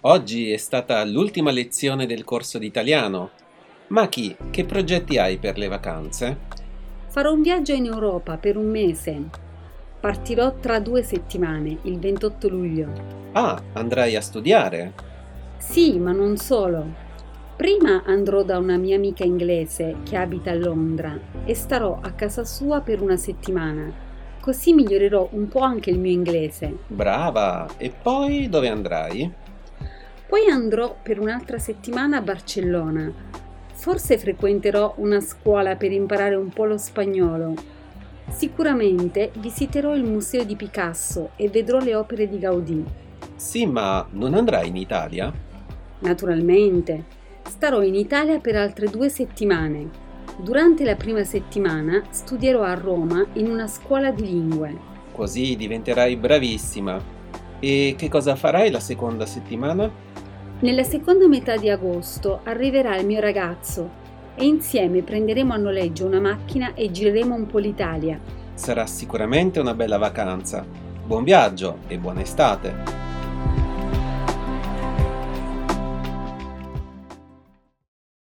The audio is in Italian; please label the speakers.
Speaker 1: Oggi è stata l'ultima lezione del corso di italiano. Maki, che progetti hai per le vacanze?
Speaker 2: Farò un viaggio in Europa per un mese. Partirò tra 2 settimane, il 28 luglio.
Speaker 1: Ah, andrai a studiare?
Speaker 2: Sì, ma non solo. Prima andrò da una mia amica inglese che abita a Londra e starò a casa sua per una settimana. Così migliorerò un po' anche il mio inglese.
Speaker 1: Brava! E poi dove andrai?
Speaker 2: Poi andrò per un'altra settimana a Barcellona. Forse frequenterò una scuola per imparare un po' lo spagnolo. Sicuramente visiterò il museo di Picasso e vedrò le opere di Gaudì.
Speaker 1: Sì, ma non andrai in Italia?
Speaker 2: Naturalmente, starò in Italia per altre 2 settimane. Durante la prima settimana studierò a Roma in una scuola di lingue.
Speaker 1: Così diventerai bravissima. E che cosa farai la seconda settimana?
Speaker 2: Nella seconda metà di agosto arriverà il mio ragazzo e insieme prenderemo a noleggio una macchina e gireremo un po' l'Italia.
Speaker 1: Sarà sicuramente una bella vacanza. Buon viaggio e buona estate!